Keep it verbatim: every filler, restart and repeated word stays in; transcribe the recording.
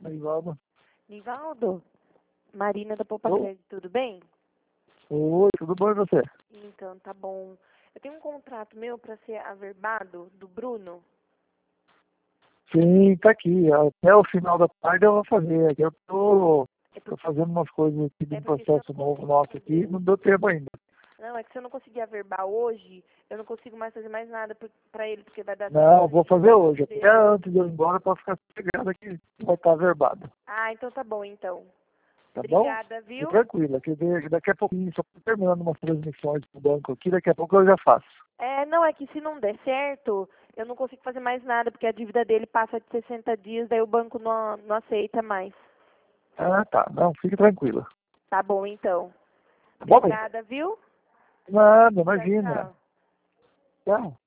Nivaldo. Nivaldo, Marina da Poupa Ô. Crédito, tudo bem? Oi, tudo bom e você? Então, tá bom. Eu tenho um contrato meu para ser averbado do Bruno. Sim, tá aqui. Até o final da tarde eu vou fazer. Aqui eu tô, É tô porque, fazendo umas coisas aqui de é um porque se eu processo não novo conseguir nosso aqui, fazer... não deu tempo ainda. Não, é que se eu não conseguir averbar hoje, eu não consigo mais fazer mais nada pro- pra ele, porque vai dar Não, eu vou fazer hoje. dele. Até antes de eu ir embora pra ficar sossegado aqui. Vai estar averbado. Ah, então tá bom, então. Tá bom? Obrigada, Fique viu? tranquila, que de- daqui a pouquinho, só tô terminando umas transmissões pro banco aqui, daqui a pouco eu já faço. É, não, é que se não der certo, eu não consigo fazer mais nada, porque a dívida dele passa de sessenta dias, daí o banco não, não aceita mais. Ah, tá. Não, fique tranquila. Tá bom, então. Tá bom, bem? Obrigada, viu? Nada, Tchau, imagina. tchau. Tchau.